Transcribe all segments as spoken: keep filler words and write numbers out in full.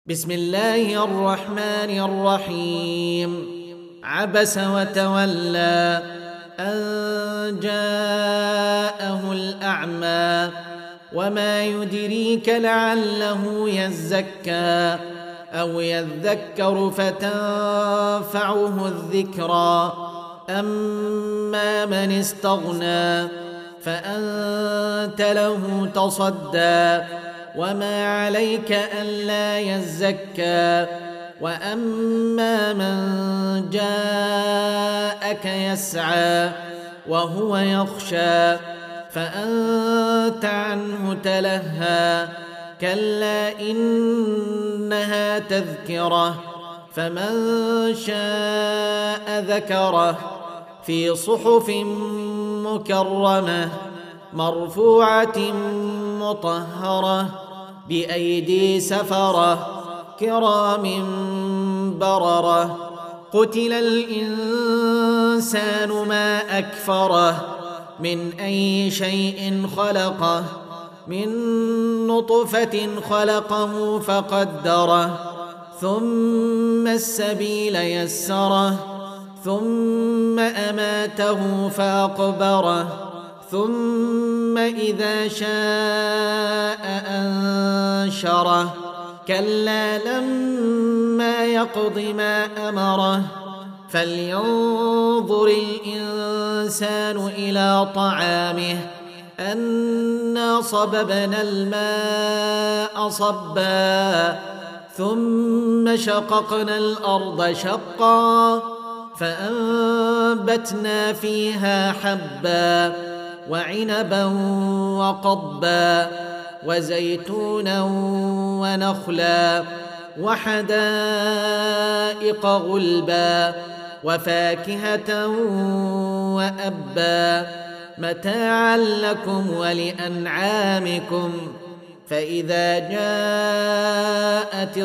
بسم الله الرحمن الرحيم. عبس وتولى أن جاءه الأعمى وما يدريك لعله يزكى أو يذكر فتنفعه الذكرى. أما من استغنى فأنت له تصدى وما عليك ألا يزكى. وأما من جاءك يسعى وهو يخشى فأنت عنه تلهى. كلا إنها تذكرة فمن شاء ذكره في صحف مكرمة مرفوعة مطهرة بأيدي سفرة كرام بررة. قتل الإنسان ما أكفره من أي شيء خلقه من نطفة خلقه فقدره ثم السبيل يسره ثم أماته فأقبره ثم إذا شاء أنشره. كلا لما يقض ما أمره فلينظر الإنسان إلى طعامه أنا صببنا الماء صبا ثم شققنا الأرض شقا فأنبتنا فيها حبا وعنبا وقضبا وزيتونا ونخلا وحدائق غلبا وفاكهة وأبا متاعا لكم ولأنعامكم. فإذا جاءت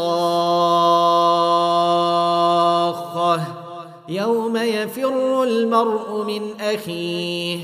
الصاخة يوم يفر المرء من أخيه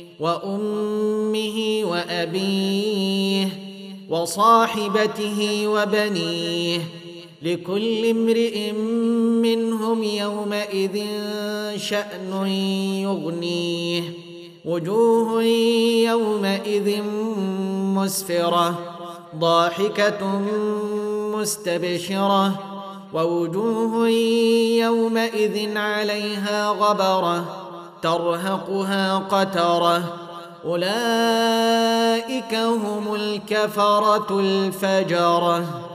وأمه وأبيه وصاحبته وبنيه لكل امرئ منهم يومئذ شأن يغنيه. وجوه يومئذ مسفرة ضاحكة مستبشرة ووجوه يومئذ عليها غبرة ترهقها قترة أولئك هم الكفرة الفجرة.